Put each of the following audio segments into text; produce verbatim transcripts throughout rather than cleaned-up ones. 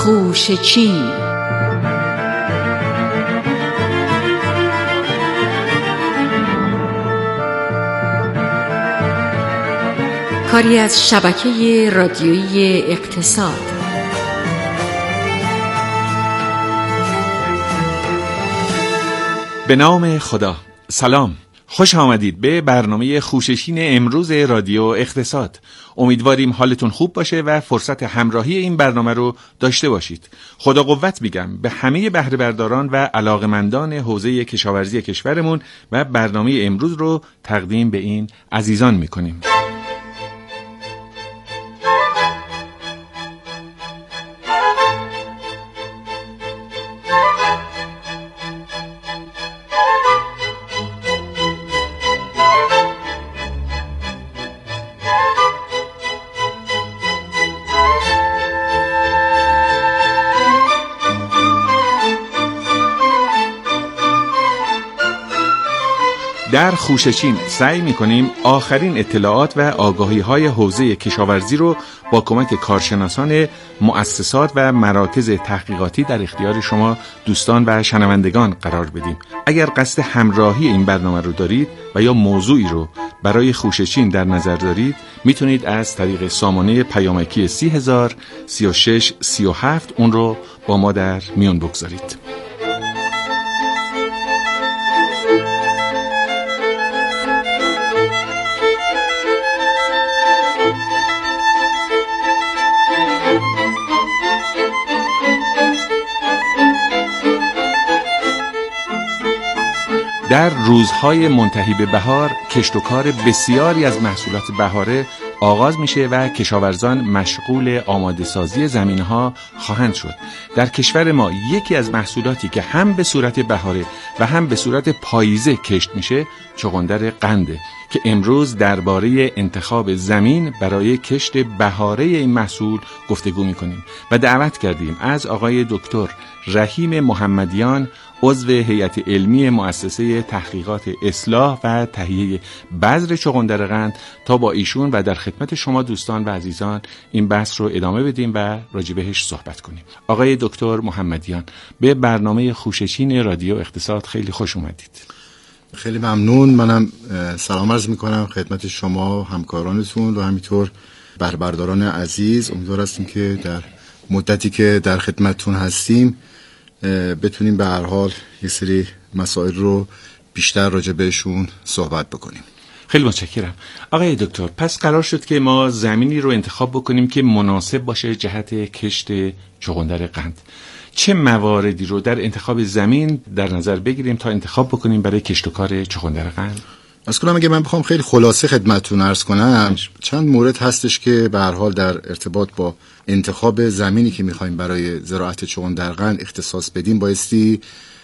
خوشه چین. کاری از شبکه رادیویی اقتصاد. به نام خدا. سلام، خوش آمدید به برنامه خوشه‌چین امروز رادیو اقتصاد. امیدواریم حالتون خوب باشه و فرصت همراهی این برنامه رو داشته باشید. خدا قوت میگم به همه بهره برداران و علاقمندان حوزه کشاورزی کشورمون و برنامه امروز رو تقدیم به این عزیزان میکنیم. در خوشه‌چین سعی می‌کنیم آخرین اطلاعات و آگاهی‌های حوزه کشاورزی رو با کمک کارشناسان مؤسسات و مراکز تحقیقاتی در اختیار شما دوستان و شنوندگان قرار بدیم. اگر قصد همراهی این برنامه رو دارید و یا موضوعی رو برای خوشه‌چین در نظر دارید، میتونید از طریق سامانه پیامکی سی هزار سی و شش سی و هفت اون رو با ما در میون بگذارید. در روزهای منتهی به بهار کشت و کار بسیاری از محصولات بهاره آغاز میشه و کشاورزان مشغول آماده سازی زمینها خواهند شد. در کشور ما یکی از محصولاتی که هم به صورت بهاره و هم به صورت پاییزه کشت میشه چغندر قنده که امروز درباره انتخاب زمین برای کشت بهاره این محصول گفتگو میکنیم و دعوت کردیم از آقای دکتر رحیم محمدیان، عضو هیئت علمی مؤسسه تحقیقات اصلاح و تهیه بذر چغندر قند تا با ایشون و در خدمت شما دوستان و عزیزان این بحث رو ادامه بدیم و راجع بهش صحبت کنیم. آقای دکتر محمدیان، به برنامه خوشه‌چین رادیو اقتصاد خیلی خوش اومدید. خیلی ممنون. منم سلام عرض میکنم خدمت شما، همکارانتون و همینطور بهره برداران عزیز. امیدوار هستیم که در مدتی که در خدمتتون هستیم بتونیم به هر حال یه سری مسائل رو بیشتر راجع بهشون صحبت بکنیم. خیلی متشکرم. آقای دکتر، پس قرار شد که ما زمینی رو انتخاب بکنیم که مناسب باشه جهت کشت چغندر قند. چه مواردی رو در انتخاب زمین در نظر بگیریم تا انتخاب بکنیم برای کشت و کار چغندر قند؟ از کنم اگه من بخوام خیلی خلاصه خدمتتون عرض کنم، چند مورد هستش که به هر حال در ارتباط با انتخاب زمینی که می‌خوایم برای زراعت چغندر قند اختصاص بدیم بایستی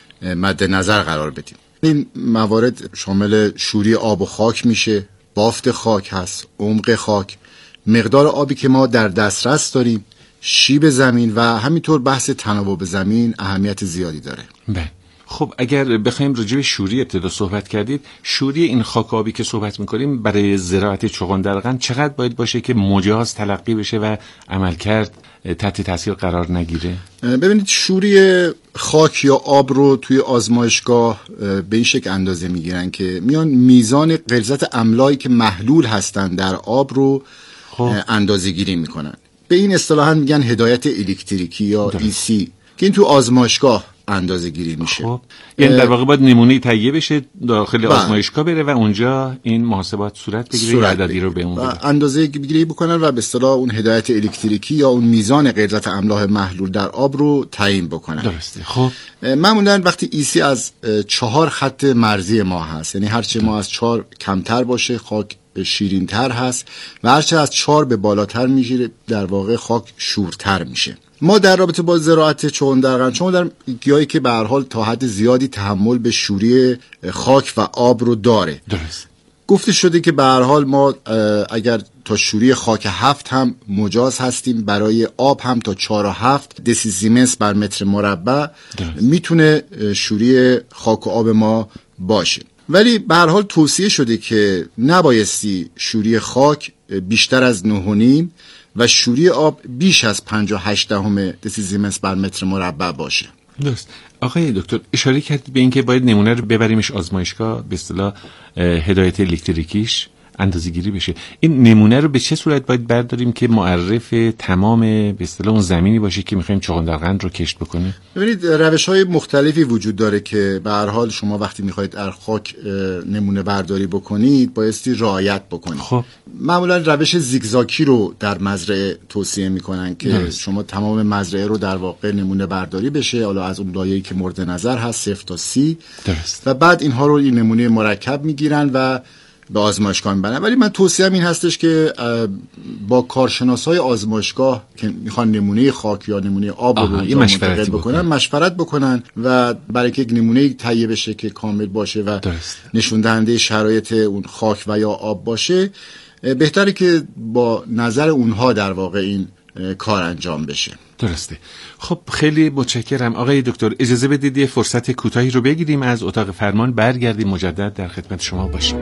مد نظر قرار بدیم. این موارد شامل شوری آب و خاک میشه، بافت خاک هست، عمق خاک، مقدار آبی که ما در دسترس داریم، شیب زمین و همینطور بحث تناوب زمین اهمیت زیادی داره. بله. خب اگر بخوایم راجع به شوری ابتدا صحبت کردید، شوری این خاک آبی که صحبت می‌کنیم برای زراعت چغندر قند چقدر باید باشه که مجاز تلقی بشه و عملکرد تحت تاثیر قرار نگیره؟ ببینید، شوری خاک یا آب رو توی آزمایشگاه به این شکل اندازه میگیرن که میان میزان غلظت املاحی که محلول هستن در آب رو خب. اندازه گیری میکنن. به این اصطلاحاً میگن هدایت الکتریکی یا ای سی که این تو آزمایشگاه اندازه گیری میشه. خب یعنی در واقع باید نمونه تهیه بشه، داخل آزمایشگاه بره و اونجا این محاسبات صورت بگیره، عددی رو به اون بده، اندازه گیری بکنن و به اصطلاح اون هدایت الکتریکی یا اون میزان غلظت املاح محلول در آب رو تعیین بکنن. درسته. خب معمولا وقتی ایسی از چهار خط مرزی ما هست، یعنی هرچه ما از چهار کمتر باشه خاک شیرین‌تر هست و هرچه از چهار به بالاتر میشه در واقع خاک شورتر میشه. ما در رابطه با زراعت چغندر قند، چغندر گیاهی که به هر حال تا حد زیادی تحمل به شوری خاک و آب رو داره. درست. گفته شده که به هر حال ما اگر تا شوری خاک هفت هم مجاز هستیم، برای آب هم تا چهار و هفت دسی سیمنس بر متر مربع میتونه شوری خاک و آب ما باشه. ولی به هر حال توصیه شده که نبایستی شوری خاک بیشتر از نه و نیم و شوری آب بیش از پنجاه و هشت دهم دسیزیمتر بر متر مربع باشه. درست. آقای دکتر اشاره کردید به اینکه باید نمونه رو ببریمش آزمایشگاه، به اصطلاح هدایت الکتریکیش اندازه‌گیری بشه. این نمونه رو به چه صورت باید برداریم که معرف تمام به اصطلاح اون زمینی باشه که می‌خوایم چغندرقند رو کشت بکنیم؟ ببینید روش‌های مختلفی وجود داره که به هر حال شما وقتی می‌خواید از خاک نمونه برداری بکنید بایستی رعایت بکنید. خب معمولا روش زیگزاکی رو در مزرعه توصیه می‌کنن که درست. شما تمام مزرعه رو در واقع نمونه برداری بشه، حالا از اون لایه‌ای که مورد نظر هست صفر تا سی. درست. و بعد اینها رو این نمونه مرکب می‌گیرن و به آزمایشگاه میبرن. ولی من توصیهم این هستش که با کارشناسای آزمایشگاه که میخوان نمونه خاک یا نمونه آب رو منتقل بکنن مشورت بکنن و برای که یک نمونه تهیه بشه که کامل باشه و درست. نشون دهنده شرایط اون خاک و یا آب باشه، بهتره که با نظر اونها در واقع این کار انجام بشه. درسته. خب خیلی متشکرم آقای دکتر. اجازه بدید یه فرصت کوتاهی رو بگیریم، از اتاق فرمان برگردیم مجدد در خدمت شما باشیم.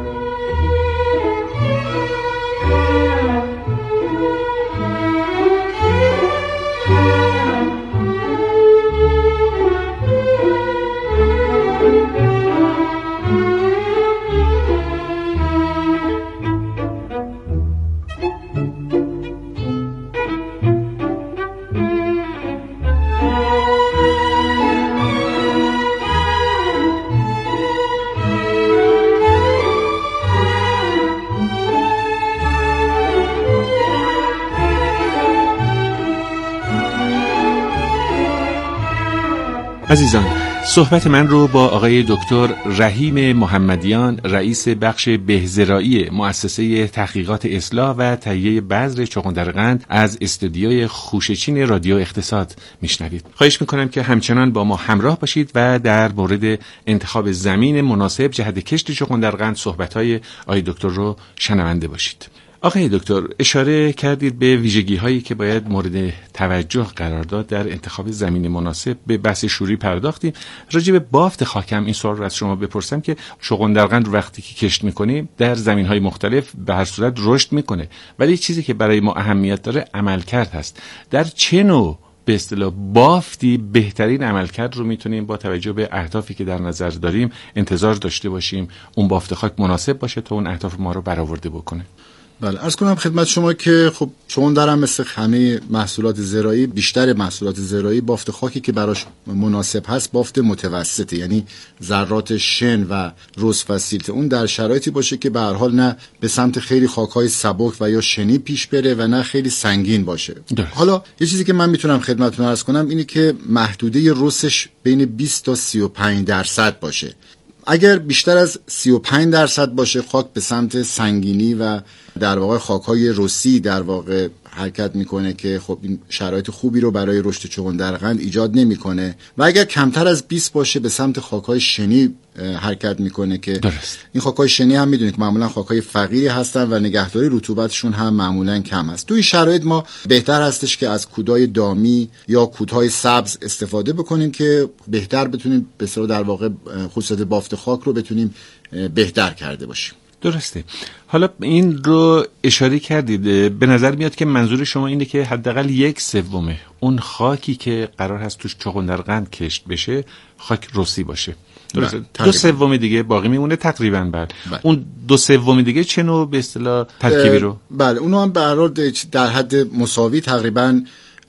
عزیزان، صحبت من رو با آقای دکتر رحیم محمدیان، رئیس بخش بهزراعی مؤسسه تحقیقات اصلاح و تهیه بذر چغندرقند از استودیوی خوشچین رادیو اقتصاد میشنوید. خواهش میکنم که همچنان با ما همراه باشید و در مورد انتخاب زمین مناسب جهت کشت چغندرقند صحبت‌های آقای دکتر رو شنونده باشید. آقای دکتر اشاره کردید به ویژگی هایی که باید مورد توجه قرار داد در انتخاب زمین مناسب. به بحث شوری پرداختیم. راجع به بافت خاکم این سوال رو از شما بپرسم که چغندرقند رو وقتی که کشت میکنیم در زمین های مختلف به هر صورت رشد میکنه، ولی چیزی که برای ما اهمیت داره عملکرد هست. در چه نوع به اصطلاح بافتی بهترین عملکرد رو میتونیم با توجه به اهدافی که در نظر داریم انتظار داشته باشیم اون بافت خاک مناسب باشه تا اون اهداف ما رو برآورده بکنه؟ بله، عرض کنم خدمت شما که خب چغندر هم مثل همه محصولات زراعی، بیشتر محصولات زراعی بافت خاکی که براش مناسب هست بافت متوسطه، یعنی ذرات شن و رس و سیلت اون در شرایطی باشه که به هر حال نه به سمت خیلی خاک‌های سبک و یا شنی پیش بره و نه خیلی سنگین باشه. درست. حالا یه چیزی که من میتونم خدمتتون عرض کنم اینه که محدوده رسش بین بیست تا سی و پنج درصد باشه. اگر بیشتر از سی و پنج درصد باشه خاک به سمت سنگینی و در واقع خاک‌های رسی در واقع حرکت میکنه که خب این شرایط خوبی رو برای رشد چغندرقند ایجاد نمیکنه، و اگر کمتر از بیست باشه به سمت خاک‌های شنی حرکت میکنه که درست. این خاک‌های شنی هم میدونید که معمولا خاک‌های فقیری هستن و نگهداری رطوبتشون هم معمولا کم است. تو این شرایط ما بهتر هستش که از کودهای دامی یا کودهای سبز استفاده بکنیم که بهتر بتونیم به اصطلاح در واقع خصوصیت بافت خاک رو بتونیم بهتر کرده باشیم. درسته. حالا این رو اشاره کردید، به نظر میاد که منظور شما اینه که حداقل یک سومه اون خاکی که قرار هست توش چغندرقند کشت بشه خاک رسی باشه. درسته. دو سوم دیگه باقی میمونه تقریبا. بله. اون دو سوم دیگه چه نوع به اصطلاح ترکیبی رو؟ بله، اونو هم به هر حال در حد مساوی تقریبا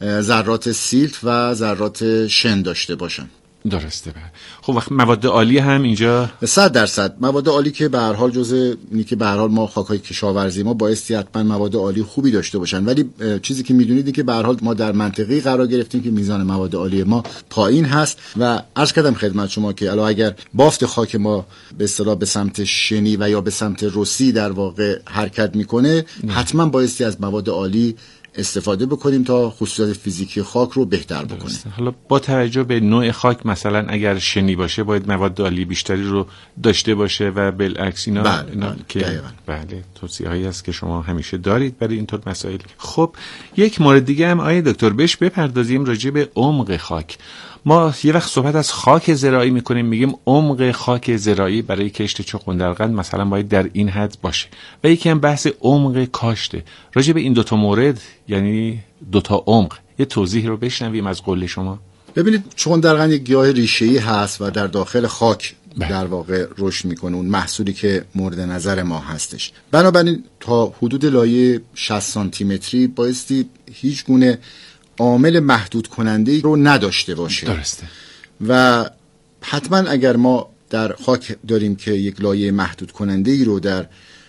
ذرات سیلت و ذرات شن داشته باشن. درسته. خب وقت مواد عالی هم اینجا صد درصد مواد عالی که به هر حال جزء اینی که به هر حال ما خاکای کشاورزی ما بایستی حتما مواد عالی خوبی داشته باشن، ولی چیزی که میدونید که به هر حال ما در منطقه‌ای قرار گرفتیم که میزان مواد عالی ما پایین هست و عرض کردم خدمت شما که الان اگر بافت خاک ما به اصطلاح به سمت شنی و یا به سمت رسی در واقع حرکت میکنه نه. حتما بایستی از مواد عالی استفاده بکنیم تا خصوصیات فیزیکی خاک رو بهتر بکنیم. حالا با توجه به نوع خاک مثلا اگر شنی باشه باید مواد آلی بیشتری رو داشته باشه و بالعکس اینا, بله، اینا بله، که دقیقاً. بله توصیه هایی است که شما همیشه دارید برای اینطور مسائل. خب یک مورد دیگه هم آیه دکتر بهش بپردازیم، راجع به عمق خاک. ما یه وقت صحبت از خاک زراعی میکنیم، میگیم عمق خاک زراعی برای کشت چغندرقند مثلا باید در این حد باشه و یکی هم بحث عمق کاشته. راجع به این دوتا مورد، یعنی دوتا عمق، یه توضیح رو بشنویم از قول شما. ببینید چغندرقند یک گیاه ریشه‌ای هست و در داخل خاک بله. در واقع رشد میکنه، اون محصولی که مورد نظر ما هستش. بنابراین تا حدود لایه شصت سانتی متری بایستی هیچ گونه عامل محدود کننده رو نداشته باشه. درسته. و حتما اگر ما در خاک داریم که یک لایه محدود کننده ای رو در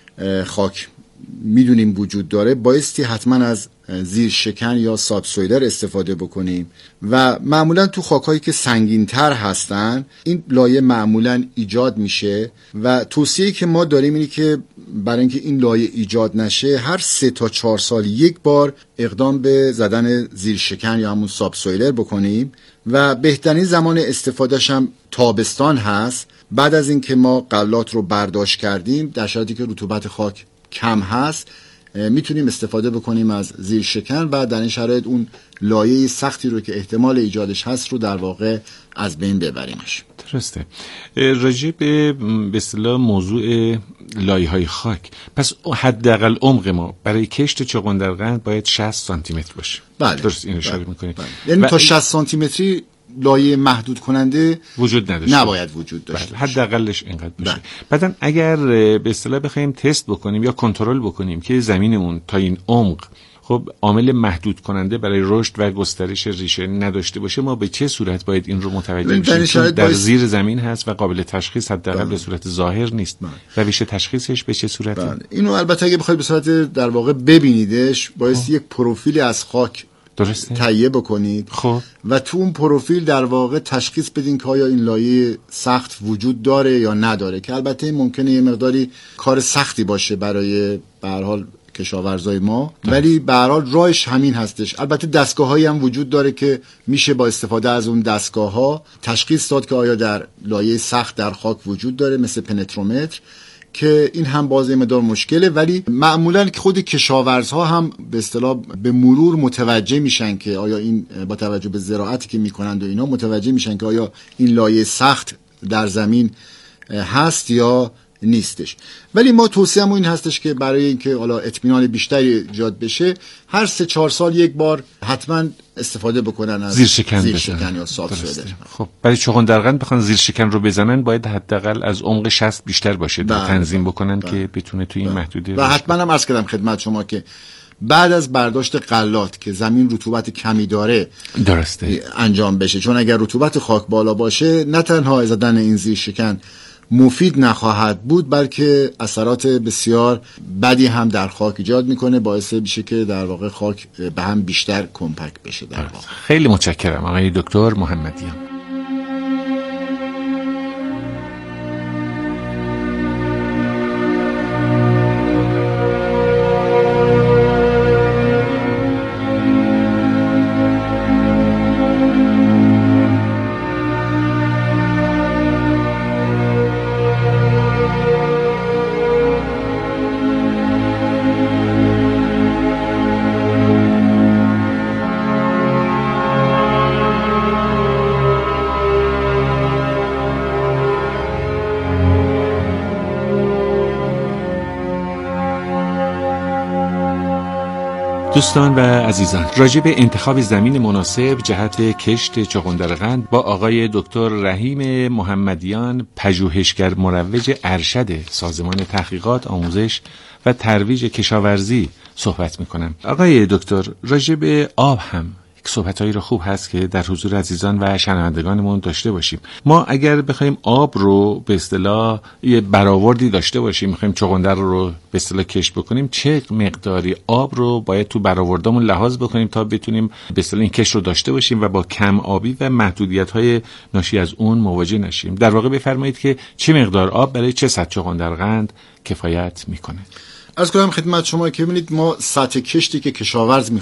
خاک میدونیم وجود داره، بایستی حتما از زیر شکن یا سابسویلر استفاده بکنیم و معمولا تو خاکایی که سنگین‌تر هستن این لایه معمولا ایجاد میشه و توصیه‌ای که ما داریم اینه که برای اینکه این لایه ایجاد نشه هر سه تا چهار سال یک بار اقدام به زدن زیر شکن یا همون سابسویلر بکنیم و بهترین زمان استفادهش هم تابستان هست. بعد از اینکه ما غلات رو برداشت کردیم، در شرایطی که رطوبت خاک کم هست، میتونیم استفاده بکنیم از زیر شکن و در این شرایط اون لایه سختی رو که احتمال ایجادش هست رو در واقع از بین ببریمش. درسته. راجع به به اصطلاح موضوع لایه‌های خاک، پس حداقل عمق ما برای کشت چغندرقند باید شصت سانتی متر باشه. بله. درست این اشاره بله. می‌کنید. بله. یعنی تا شصت سانتی متری لایه محدود کننده وجود نداشته، نباید وجود داشته. حداقلش اینقدر باشه. بعدن اگر به اصطلاح بخوایم تست بکنیم یا کنترل بکنیم که زمینمون تا این عمق خب عامل محدود کننده برای رشد و گسترش ریشه نداشته باشه، ما به چه صورت باید این رو متوجه بشیم؟ چون در باید... زیر زمین هست و قابل تشخیص حداقل به صورت ظاهر نیست. بله. روش تشخیصش به چه صورتی؟ بله. اینو البته اگه بخواید به صورت در واقع ببینیدش، باید یک پروفیل از خاک درسته تهیه بکنید. خب و تو اون پروفیل در واقع تشخیص بدین که آیا این لایه سخت وجود داره یا نداره، که البته ممکنه یه مقداری کار سختی باشه برای به هر حال کشاورزای ما، ولی به هر حال راهش همین هستش. البته دستگاه‌هایی هم وجود داره که میشه با استفاده از اون دستگاه‌ها تشخیص داد که آیا در لایه سخت در خاک وجود داره، مثل پنترومتر، که این هم باز یه مقدار مشکله، ولی معمولا خود کشاورزها هم به اصطلاح به مرور متوجه میشن که آیا این با توجه به زراعتی که میکنند و اینا متوجه میشن که آیا این لایه سخت در زمین هست یا نیستش. ولی ما توصیه‌مون این هستش که برای اینکه حالا اطمینان بیشتری ایجاد بشه، هر سه چهار سال یک بار حتما استفاده بکنن از زیر شکن, زیر شکن یا سابسویلر. خب برای چغندرقند بخوان زیر شکن رو بزنن باید حداقل از عمق شصت بیشتر باشه تا تنظیم بکنن بله. که بتونه تو این بله. محدوده و حتما هم عرض کردم خدمت شما که بعد از برداشت غلات که زمین رطوبت کمی داره درسته انجام بشه، چون اگر رطوبت خاک بالا باشه نه تنها زدن این زیر شکن مفید نخواهد بود، بلکه اثرات بسیار بدی هم در خاک ایجاد میکنه، باعث میشه که در واقع خاک به هم بیشتر کمپکت بشه در واقع. خیلی متشکرم آقای دکتر محمدیان. دوستان و عزیزان، راجع به انتخاب زمین مناسب جهت کشت چغندرقند با آقای دکتر رحیم محمدیان، پژوهشگر مروج ارشد سازمان تحقیقات، آموزش و ترویج کشاورزی صحبت میکنم. آقای دکتر، راجع به آب هم صحبتایی رو خوب هست که در حضور عزیزان و شنوندگانمون داشته باشیم. ما اگر بخوایم آب رو به اصطلاح یه برآوردی داشته باشیم، میخوایم چغندر رو به اصطلاح کشت بکنیم، چه مقداری آب رو باید تو برآوردامون لحاظ بکنیم تا بتونیم به اصطلاح این کشت رو داشته باشیم و با کم آبی و محدودیت‌های ناشی از اون مواجه نشیم؟ در واقع بفرمایید که چه مقدار آب برای چه سطح چغندرقند کفایت میکنه؟ عرض کنم خدمت شما که ببینید ما سطح کشتی که کشاورز میخواد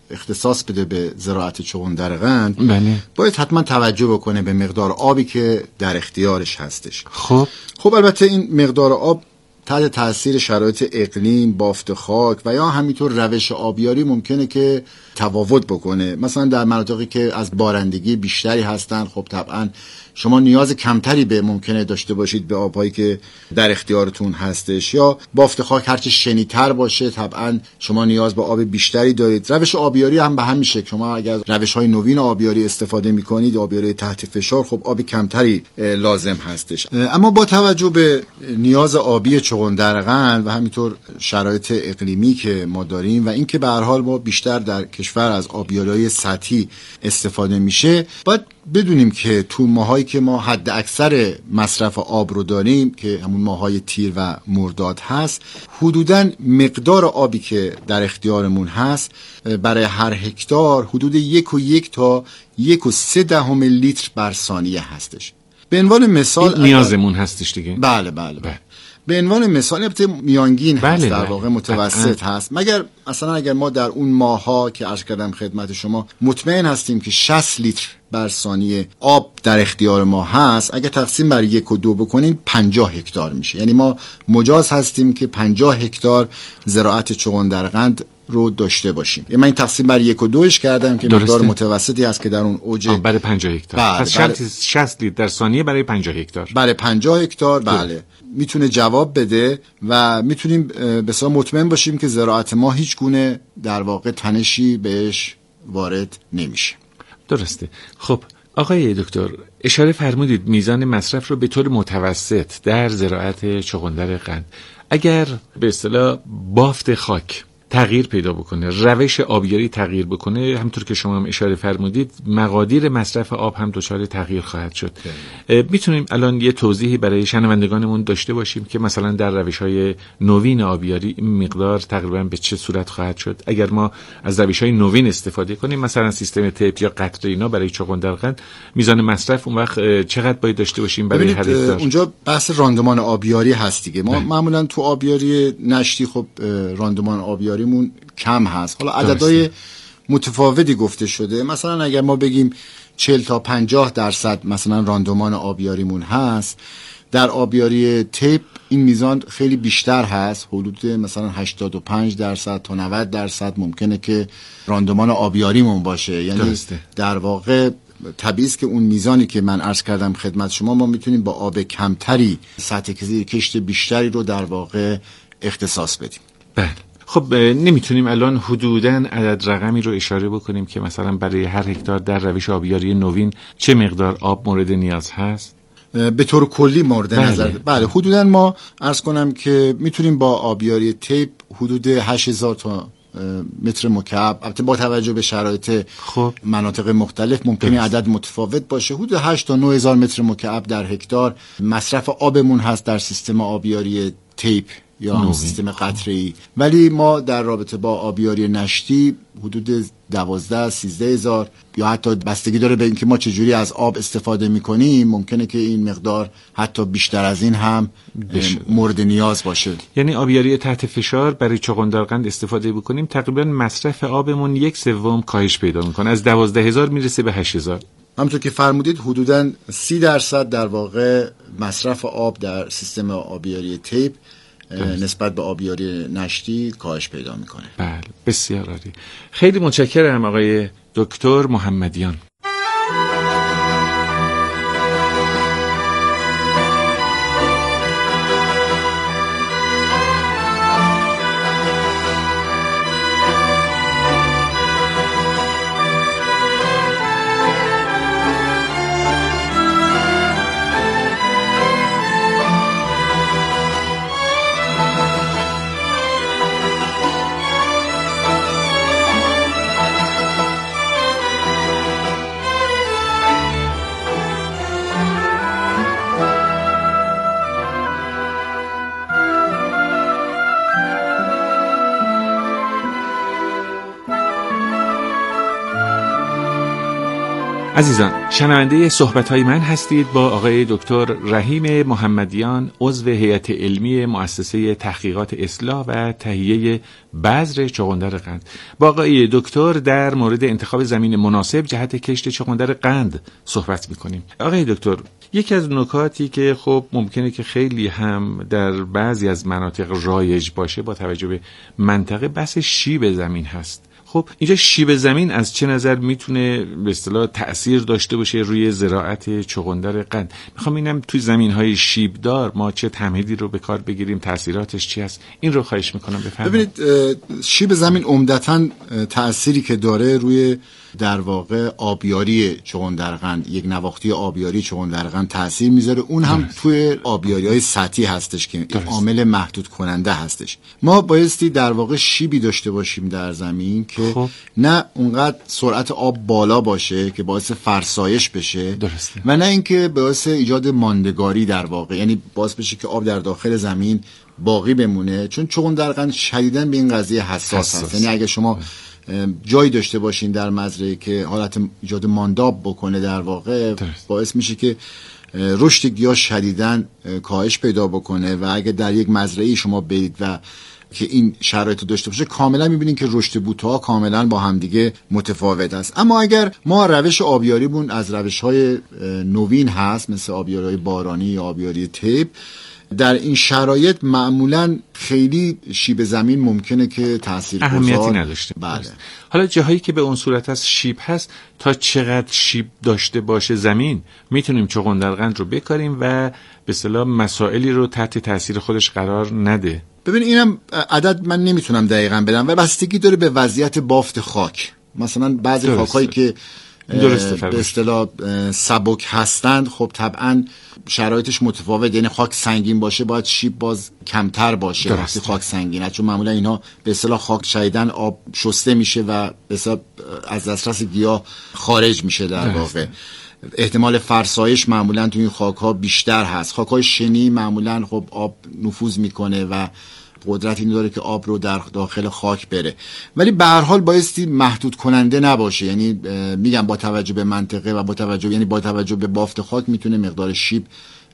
اختصاص بده به زراعت چغندرقند، بله، باید حتما توجه بکنه به مقدار آبی که در اختیارش هستش. خب خب البته این مقدار آب تحت تاثیر شرایط اقلیم، بافت خاک و یا همینطور روش آبیاری ممکنه که تفاوت بکنه. مثلا در مناطقی که از بارندگی بیشتری هستن، خب طبعا شما نیاز کمتری به ممکنه داشته باشید به آبهایی که در اختیارتون هستش، یا بافت خاک هرچه شنی‌تر باشه طبعا شما نیاز به آب بیشتری دارید. روش آبیاری هم به همین شکل، شما اگر روش‌های نوین آبیاری استفاده می‌کنید، آبیاری تحت فشار، خب آب کمتری لازم هستش. اما با توجه به نیاز آبی چغندرقند و همینطور شرایط اقلیمی که ما داریم و اینکه به هر حال ما بیشتر در کشور از آبیاری‌های سطحی استفاده میشه، باید بدونیم که تو ماهایی که ما حد اکثر مصرف آب رو داریم که همون ماهای تیر و مرداد هست، حدوداً مقدار آبی که در اختیارمون هست برای هر هکتار حدود یک و یک تا یک و سه دهم لیتر بر ثانیه هستش. به عنوان مثال نیازمون هستش دیگه. بله بله, بله. به عنوان مثال البته میانگین بله هست، در بله. واقع متوسط اه. هست، مگر مثلا اگر ما در اون ماها که عرض کردم خدمت شما مطمئن هستیم که شصت لیتر بر ثانیه آب در اختیار ما هست، اگر تقسیم بر یک و دو بکنین پنجاه هکتار میشه. یعنی ما مجاز هستیم که پنجاه هکتار زراعت چغندرقند رو داشته باشیم. من این تقسیم بر یک و دوش کردم که مقدار متوسطی هست که در اون اوج برای پنجاه هکتار. بله پس بله. شصت لیتر در ثانیه برای پنجاه هکتار. برای پنجاه هکتار بله میتونه جواب بده و میتونیم به صورت مطمئن باشیم که زراعت ما هیچ گونه در واقع تنشی بهش وارد نمیشه. درسته. خب آقای دکتر اشاره فرمودید میزان مصرف رو به طور متوسط در زراعت چغندرقند، اگر به اصطلاح بافت خاک تغییر پیدا بکنه، روش آبیاری تغییر بکنه، همونطور که شما هم اشاره فرمودید مقادیر مصرف آب هم دچار تغییر خواهد شد. میتونیم الان یه توضیحی برای شنوندگانمون داشته باشیم که مثلا در روش‌های نوین آبیاری این مقدار تقریبا به چه صورت خواهد شد اگر ما از روش‌های نوین استفاده کنیم، مثلا سیستم تیپ یا قطره اینا برای چغندرقند، میزان مصرف اون وقت چقدر باید داشته باشیم برای هر هکتار؟ اونجا بحث راندمان آبیاری هست دیگه. ما معمولا تو آبیاری نشتی خب راندمان آبیاری مون کم هست. حالا عددهای متفاوتی گفته شده، مثلا اگر ما بگیم چهل تا پنجاه درصد مثلا راندمان آبیاریمون هست، در آبیاری تیپ این میزان خیلی بیشتر هست، حدود مثلا هشتاد و پنج درصد تا نود درصد ممکنه که راندمان آبیاریمون باشه. یعنی درسته. در واقع طبیعی است که اون میزانی که من عرض کردم خدمت شما، ما میتونیم با آب کمتری سطح کشت بیشتری رو در واقع اختصاص بدیم. بله. خب نمیتونیم الان حدوداً عدد رقمی رو اشاره بکنیم که مثلا برای هر هکتار در روش آبیاری نوین چه مقدار آب مورد نیاز هست؟ به طور کلی مورد بله. نظر بله حدوداً ما عرض کنم که میتونیم با آبیاری تیپ حدود هشت هزار تا متر مکعب، البته با توجه به شرایط خب. مناطق مختلف ممکنه عدد متفاوت باشه، حدود هشت تا نه هزار متر مکعب در هکتار مصرف آبمون هست در سیستم آبیاری تیپ یا هم سیستم قطره‌ای. ولی ما در رابطه با آبیاری نشتی حدود دوازده سیزده هزار، یا حتی بستگی داره به اینکه ما چجوری از آب استفاده میکنیم، ممکنه که این مقدار حتی بیشتر از این هم مورد نیاز باشه. یعنی آبیاری تحت فشار برای چغندرقند استفاده بکنیم تقریبا مصرف آبمون یک سوم کاهش پیدا میکنه، از دوازده هزار میرسه به هشت هزار. همونطور که فرمودید حدوداً سی درصد در واقع مصرف آب در سیستم آبیاری تیپ نسبت به آبیاری نشتی کاهش پیدا میکنه. بله بسیار عالی. خیلی متشکرم آقای دکتر محمدیان. عزیزان، شنونده صحبت‌های من هستید با آقای دکتر رحیم محمدیان، عضو هیئت علمی مؤسسه تحقیقات اصلاح و تهیه بذر چغندر قند. با آقای دکتر در مورد انتخاب زمین مناسب جهت کشت چغندر قند صحبت می‌کنیم. آقای دکتر، یکی از نکاتی که خب ممکنه که خیلی هم در بعضی از مناطق رایج باشه با توجه به منطقه، بحث شیب زمین هست. خب اینجا شیب زمین از چه نظر میتونه به اصطلاح تأثیر داشته باشه روی زراعت چغندر قند؟ میخوام اینم توی زمین‌های شیبدار ما چه تمهیدی رو به کار بگیریم، تأثیراتش چی هست؟ این رو خواهش میکنم بفرمایید. ببینید، شیب زمین عمدتاً تأثیری که داره روی در واقع آبیاری چغندر قند، یک نواختی آبیاری چغندر قند تأثیر میذاره. اون هم درست. توی آبیاری‌های سطحی هستش که عامل محدود کننده هستش. ما بایستی در واقع شیبی داشته باشیم در زمین که خب. نه اونقدر سرعت آب بالا باشه که باعث فرسایش بشه درسته. و نه اینکه باعث ایجاد ماندگاری در واقع، یعنی باعث بشه که آب در داخل زمین باقی بمونه، چون چغندر قند شدیداً به این قضیه حساس هست. یعنی اگه شما جایی داشته باشین در مزرعه که حالت ایجاد مانداب بکنه در واقع درست. باعث میشه که رشد گیاه شدیداً کاهش پیدا بکنه و اگه در یک مزرعه شما برید و که این شرایط رو داشته باشه، کاملا میبینین که رشد بوته‌ها کاملا با همدیگه متفاوت است. اما اگر ما روش آبیاریمون از روش‌های نوین هست، مثل آبیاری بارانی یا آبیاری تیپ، در این شرایط معمولا خیلی شیب زمین ممکنه که تاثیرگذار اهمیتی نداشته. بله. حالا جاهایی که به اون صورت از شیب هست، تا چقدر شیب داشته باشه زمین میتونیم چغندر قند رو بکاریم و به اصطلاح مسائلی رو تحت تاثیر خودش قرار نده؟ ببین، اینم عدد من نمیتونم دقیقاً بدم و بستگی داره به وضعیت بافت خاک. مثلا بعضی خاکایی که به اصطلاح سبک هستند، خب طبعا شرایطش متفاوت، یعنی خاک سنگین باشه باید شیب باز کمتر باشه وقتی خاک سنگینه، چون معمولا اینها به اصطلاح خاک شدیداً آب شسته میشه و به اصطلاح از دسترس گیاه خارج میشه در واقع. احتمال فرسایش معمولا توی این خاک‌ها بیشتر هست. خاک‌های شنی معمولا خب آب نفوذ میکنه و قدرت این داره که آب رو در داخل خاک بره، ولی به هر حال بایستی محدود کننده نباشه. یعنی میگم با توجه به منطقه و با توجه یعنی با توجه به بافت خاک میتونه مقدار شیب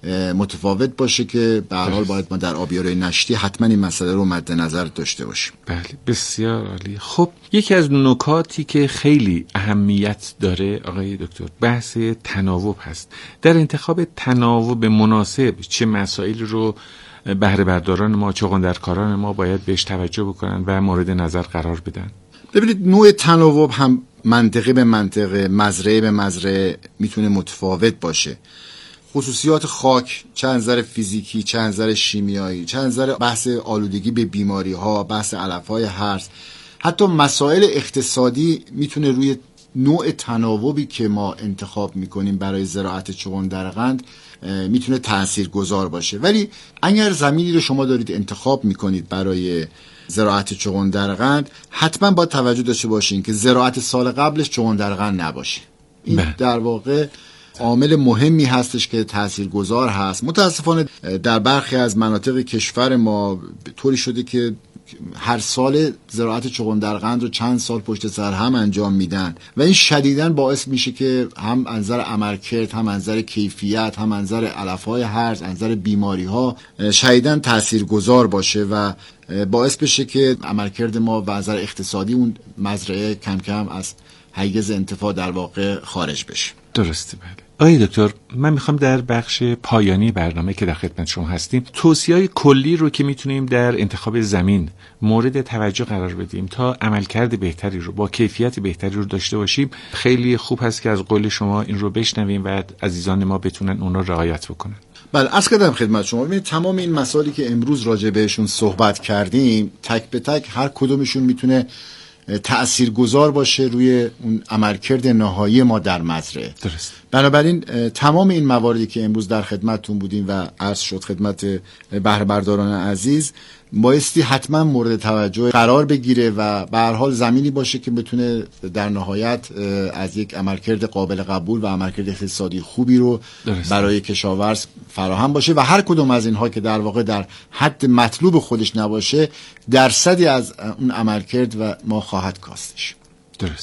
متفاوت باشه که به هر حال باید ما در آبیاری نشتی حتما این مسئله رو مد نظر داشته باشیم. بله، بسیار عالی. خب یکی از نکاتی که خیلی اهمیت داره آقای دکتر، بحث تناوب هست. در انتخاب تناوب مناسب چه مسائلی رو بهره برداران ما، چغندرکاران ما باید بهش توجه بکنن و مورد نظر قرار بدن؟ ببینید، نوع تناوب هم منطقه به منطقه، مزرعه به مزرعه میتونه متفاوت باشه. خصوصیات خاک، چه از نظر فیزیکی، چه از نظر شیمیایی، چه از نظر بحث آلودگی به بیماری ها، بحث علف‌های هرز، حتی مسائل اقتصادی میتونه روی نوع تناوبی که ما انتخاب میکنیم برای زراعت چغندر قند میتونه تأثیر گذار باشه. ولی اگر زمینی رو شما دارید انتخاب میکنید برای زراعت چغندر قند، حتما باید توجه داشته باشین که زراعت سال قبلش چغندر قند نباشه. این بله. در واقع عامل مهمی هستش که تاثیرگذار هست. متاسفانه در برخی از مناطق کشور ما طوری شده که هر سال زراعت چغندر قند رو چند سال پشت سر هم انجام میدن و این شدیداً باعث میشه که هم از نظر عملکرد، هم از نظر کیفیت، هم از نظر علف‌های هرز، از نظر بیماری‌ها شدیداً تاثیرگذار باشه و باعث بشه که عملکرد ما و از نظر اقتصادی اون مزرعه کم کم از حیز انتفاع در واقع خارج بشه. درسته. بله. آقای دکتر، من میخوام در بخش پایانی برنامه که در خدمت شما هستیم توصیه‌های کلی رو که میتونیم در انتخاب زمین مورد توجه قرار بدیم تا عملکرد بهتری رو با کیفیت بهتری رو داشته باشیم، خیلی خوب هست که از قول شما این رو بشنویم و عزیزان ما بتونن اون رو رعایت بکنن. بله، عرض کردم خدمت شما. ببینید، تمام این مسائلی که امروز راجع بهشون صحبت کردیم تک به تک هر کدومشون میتونه تأثیرگذار باشه روی اون عملکرد نهایی ما در مزرعه. درست. بنابراین تمام این مواردی که امروز در خدمتتون بودیم و عرض شد خدمت بهره برداران عزیز، بایستی حتما مورد توجه قرار بگیره و به هر حال زمینی باشه که بتونه در نهایت از یک عملکرد قابل قبول و عملکرد اقتصادی خوبی رو درست. برای کشاورز فراهم باشه و هر کدوم از اینها که در واقع در حد مطلوب خودش نباشه، درصدی از اون عملکرد و ما خواهد کاستش. درسته.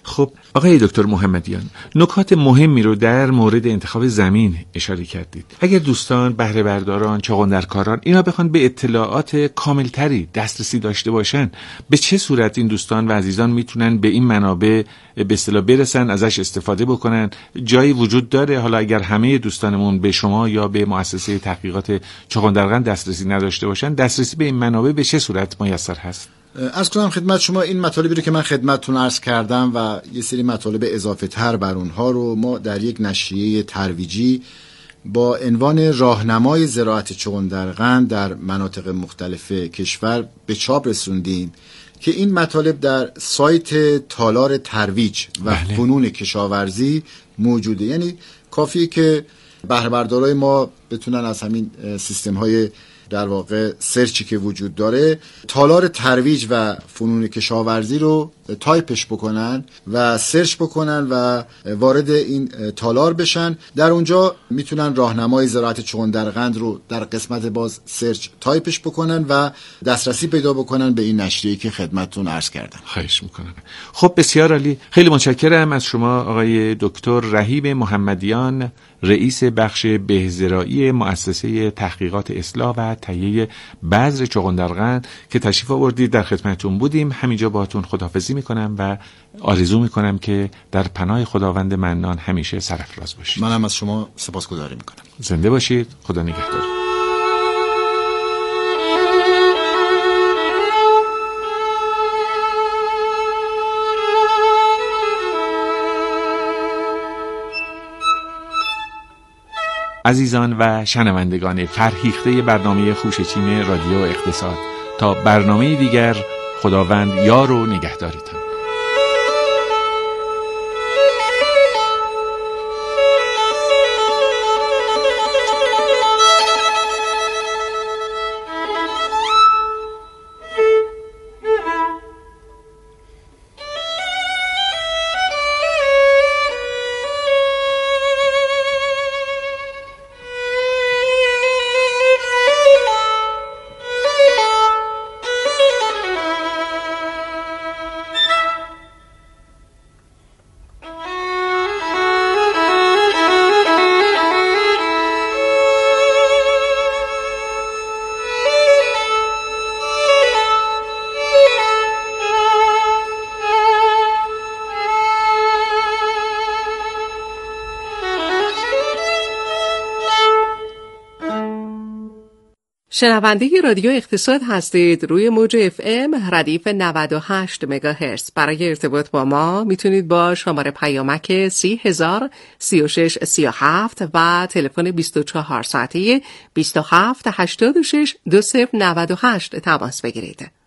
خب آقای دکتر محمدیان، نکات مهمی رو در مورد انتخاب زمین اشاره کردید. اگر دوستان بهره برداران، چغندرکاران اینا بخوان به اطلاعات کاملتری دسترسی داشته باشن، به چه صورت این دوستان و عزیزان میتونن به این منابع به اصطلاح برسن، ازش استفاده بکنن؟ جایی وجود داره حالا اگر همه دوستانمون به شما یا به مؤسسه تحقیقات چغندرقند دسترسی نداشته باشن، دسترسی به این منابع به چه صورت میسر هست؟ عرض کنم خدمت شما این مطالبی رو که من خدمتتون عرض کردم و یه سری مطالب اضافه تر بر اونها رو ما در یک نشریه ترویجی با عنوان راهنمای زراعت چغندرقند در مناطق مختلف کشور به چاپ رسوندیم که این مطالب در سایت تالار ترویج و بله. فنون کشاورزی موجوده. یعنی کافیه که بهره بردارای ما بتونن از همین سیستم های در واقع سرچی که وجود داره تالار ترویج و فنون کشاورزی رو تایپش بکنن و سرچ بکنن و وارد این تالار بشن. در اونجا میتونن راهنمای زراعت چغندرقند رو در قسمت باز سرچ تایپش بکنن و دسترسی پیدا بکنن به این نشریه‌ای که خدمتتون عرض کردم. خواهش میکنم. خب بسیار عالی، خیلی متشکرم از شما آقای دکتر رحیم محمدیان، رئیس بخش بهزراعی مؤسسه تحقیقات اصلاح و تهیه بذر چغندرقند که تشریف آوردید، در خدمتتون بودیم. همینجا باهاتون خداحافظی میکنم و آرزو میکنم که در پناه خداوند منان همیشه سرافراز باشید. منم از شما سپاسگزاری میکنم. زنده باشید. خدا نگهدار. عزیزان و شنوندگان فرهیخته برنامه خوشچین رادیو اقتصاد، تا برنامه دیگر خداوند یار و نگهداریتان. شنونده رادیو اقتصاد هستید روی موج اف ام ردیف نود و هشت مگاهرتز. برای ارتباط با ما میتونید با شماره پیامک سی هزار سی و شش سی و هفت و تلفن بیست و چهار ساعته بیست و هفت هشتاد و شش دو صفر نود و هشت تماس بگیرید.